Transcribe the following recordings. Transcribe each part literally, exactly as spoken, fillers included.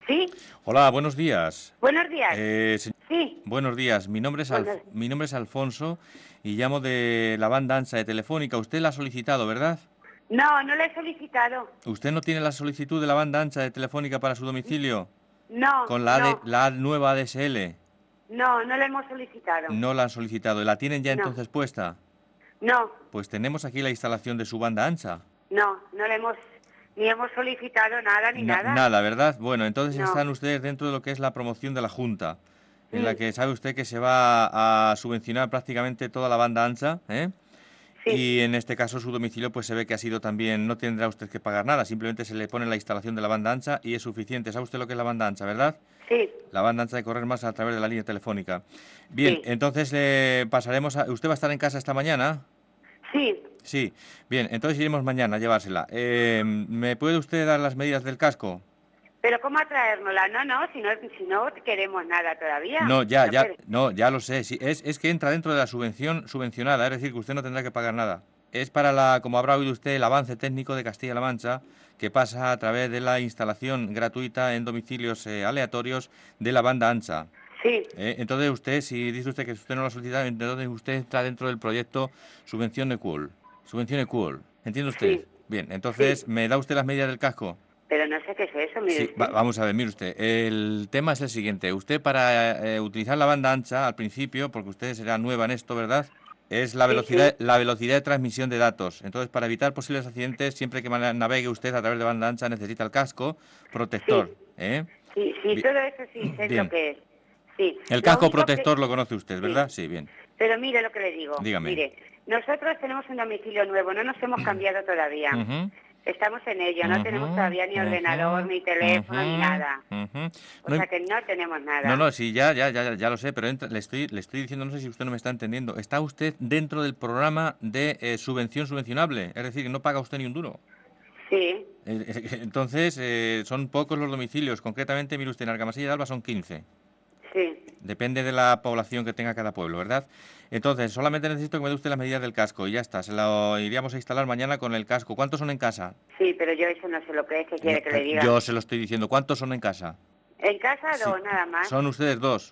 Sí, Hola, buenos días. buenos días. Eh, se- Sí, Buenos días. Mi nombre es Alf- buenos... mi nombre es Alfonso y llamo de la banda ancha de Telefónica. Usted la ha solicitado, ¿verdad? No, no lo he solicitado. ¿Usted no tiene la solicitud de la banda ancha de Telefónica para su domicilio No, con la, A D no, la nueva A D S L? no, no lo hemos solicitado. No la han solicitado. ¿La tienen ya No, entonces puesta? no, Pues tenemos aquí la instalación de su banda ancha. no, no lo hemos... Ni hemos solicitado nada ni Na- nada. nada, ¿verdad? Bueno, entonces No. están ustedes dentro de lo que es la promoción de la Junta, en la Mm, que sabe usted que se va a subvencionar prácticamente toda la banda ancha, ¿eh? sí, Y en este caso su domicilio pues se ve que ha sido también, no tendrá usted que pagar nada, simplemente se le pone la instalación de la banda ancha y es suficiente. ¿Sabe usted lo que es la banda ancha, verdad? sí, La banda ancha de correr más a través de la línea telefónica. Bien, sí, entonces eh, pasaremos a... ¿Usted va a estar en casa esta mañana? sí. Sí. Bien, entonces iremos mañana a llevársela. Eh, ¿me puede usted dar las medidas del casco? Pero ¿cómo atraérnosla? No, no, si no, si no queremos nada todavía. No, ya, No ya, quere- no, ya lo sé. Sí, es, es que entra dentro de la subvención subvencionada, es decir, que usted no tendrá que pagar nada. Es para la, como habrá oído usted, el avance técnico de Castilla-La Mancha, que pasa a través de la instalación gratuita en domicilios eh, aleatorios de la banda ancha. Sí, Eh, entonces usted, si dice usted que usted no lo ha solicitado, entonces usted está dentro del proyecto Subvención Equal. Subvención Equal. ¿Entiende usted? sí, Bien, sí. entonces, ¿me da usted las medidas del casco? Pero no sé qué es eso, mire Sí, va- usted. vamos a ver, mire usted, el tema es el siguiente. Usted para eh, utilizar la banda ancha al principio, porque usted será nueva en esto, ¿verdad? Es la Sí, velocidad, sí, la velocidad de transmisión de datos. Entonces, para evitar posibles accidentes, siempre que ma- navegue usted a través de banda ancha, necesita el casco protector. sí, ¿Eh? sí, sí, Bi- todo eso sí sé lo Bien. que es. Sí, El lo casco único que... protector lo conoce usted, Sí, ¿verdad? Sí, bien. pero mire lo que le digo. Dígame. Mire, nosotros tenemos un domicilio nuevo, no nos hemos cambiado todavía. Ujú, Estamos en ello, no tenemos ujú, todavía ni ordenador, ujú, ni teléfono, ni ujú, nada. ujú. O No hay- sea que no tenemos No, nada. no, sí, ya, ya, ya, ya lo sé, pero entra- le estoy, le estoy diciendo, no sé si usted no me está entendiendo. Está usted dentro del programa de eh, subvención subvencionable, es decir, que no paga usted ni un duro. Sí, Eh, eh, Entonces, eh, son pocos los domicilios. Concretamente, mire usted, en Argamasilla de Alba son quince. sí, Depende de la población que tenga cada pueblo, ¿verdad? Entonces, solamente necesito que me dé usted las medidas del casco y ya está. Se lo iríamos a instalar mañana con el casco. ¿Cuántos son en casa? sí, pero yo eso no sé lo que es, que No, quiere que le pero diga. yo se lo estoy diciendo. ¿Cuántos son en casa? En casa Sí. dos, nada más. Son ustedes dos.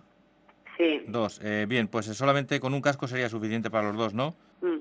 Sí. Dos. Eh, bien, pues solamente con un casco sería suficiente para los dos, ¿no? Mm.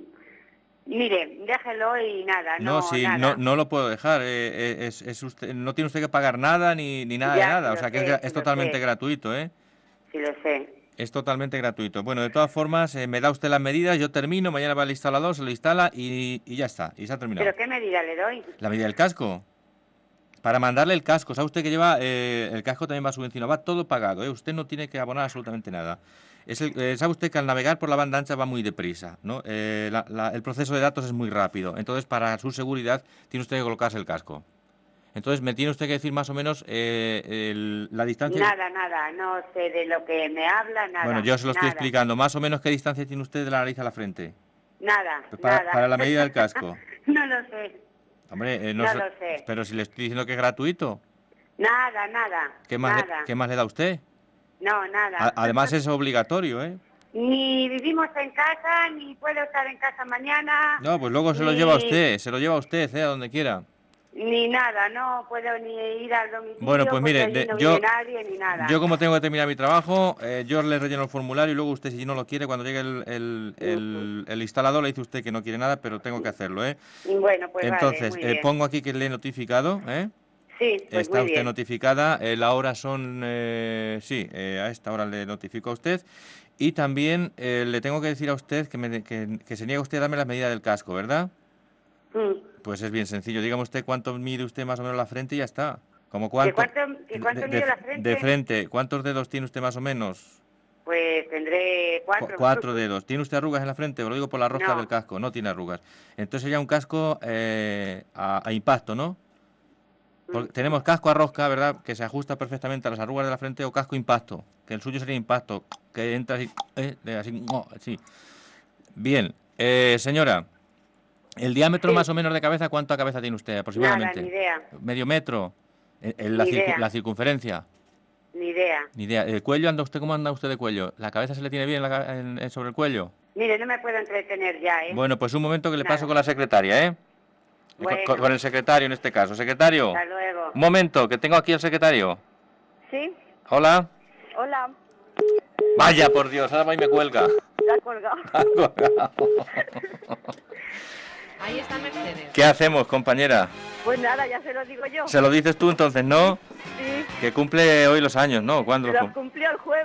Mire, déjelo y nada, No, no, sí, no, nada. no lo puedo dejar. eh, eh, es, es usted, no tiene usted que pagar nada ni, ni nada de Ya, sí nada. O lo sea que es, gra- sé, sí es lo totalmente sé, gratuito, ¿eh? sí lo sé. Es totalmente gratuito. Bueno, de todas formas, eh, me da usted las medidas, yo termino, mañana va el instalador, se lo instala y, y ya está. Y se ha terminado. ¿Pero qué medida le doy? La medida del casco. Para mandarle el casco, ¿sabe usted que lleva eh, el casco también va subvencionado? Va todo pagado, ¿eh? Usted no tiene que abonar absolutamente nada. Es el- eh, sabe usted que al navegar por la banda ancha va muy deprisa, ¿no? Eh, la- la- el proceso de datos es muy rápido. Entonces, para su seguridad, tiene usted que colocarse el casco. Entonces, me tiene usted que decir más o menos eh, el- la distancia. Nada, nada, no sé de lo que me habla, Bueno, nada, yo se lo estoy nada, explicando. Más o menos qué distancia tiene usted de la nariz a la frente. nada, Pues para, nada. para la medida del casco. No lo sé, Hombre, eh, no no sé- lo sé. pero si le estoy diciendo que es gratuito, Nada, nada, ¿qué más, le, nada. qué más le da a usted? No, A- nada. además es obligatorio, ¿eh? Ni vivimos en casa, ni puedo estar en casa mañana, No, pues luego se lo lleva ni, usted, se lo lleva usted, ¿eh? A donde quiera. ni nada. No puedo ni ir al Bueno, domicilio pues porque mire, allí de- no yo, vive nadie ni nada. yo como tengo que terminar mi trabajo, eh, yo le relleno el formulario y luego usted, si no lo quiere, cuando llegue el, el, Ujú. el- el instalador, le dice usted que no quiere nada, pero tengo que hacerlo, ¿eh? Bueno, pues vale, Entonces, muy eh, bien. pongo aquí que le he notificado, ¿eh? Sí, pues Está muy usted bien. notificada, eh, la hora son, eh, sí, eh, a esta hora le notifico a usted. Y también eh, le tengo que decir a usted que, me- que, que se niega usted a darme las medidas del casco, ¿verdad? Mm. Pues es bien sencillo. Dígame usted cuánto mide usted más o menos la frente y ya está. Como ¿Que cuánto, cuánto, que de, cuánto de- mide la de frente? frente, ¿cuántos dedos tiene usted más o menos? Pues tendré Cu- cuatro. cuatro dedos. ¿Tiene usted arrugas en la frente? Os lo digo por la rosca del No. casco. No tiene arrugas. Entonces sería un casco eh, a, a impacto, ¿no? Mm. Porque tenemos casco a rosca, ¿verdad? Que se ajusta perfectamente a las arrugas de la frente o casco impacto, que el suyo sería impacto, que entra así, eh, de así, oh, así. Bien, eh, señora, el diámetro Sí, más o menos de cabeza, ¿cuánta cabeza tiene usted nada, ni aproximadamente? idea, ¿Medio metro? En- en la, ni circu- idea, la circunferencia. ni idea. Ni idea. ¿El cuello anda usted? ¿Cómo anda usted de cuello? ¿La cabeza se le tiene bien la ca- en- en- sobre el cuello? Mire, no me puedo entretener ya, ¿eh? Bueno, pues un momento que le paso Nada. con la secretaria, ¿eh? Con, con- Bueno, con el secretario en este caso. Secretario, hasta luego. un momento, que tengo aquí al secretario. Sí, Hola. hola, Vaya, por Dios, ahora va y me cuelga. la has colgado. Ha colgado. Ahí está Mercedes. ¿Qué hacemos, compañera? Pues nada, ya se lo digo yo. ¿Se lo dices tú entonces, no? Sí, Que cumple hoy los años, ¿no? ¿Cuándo los los cum-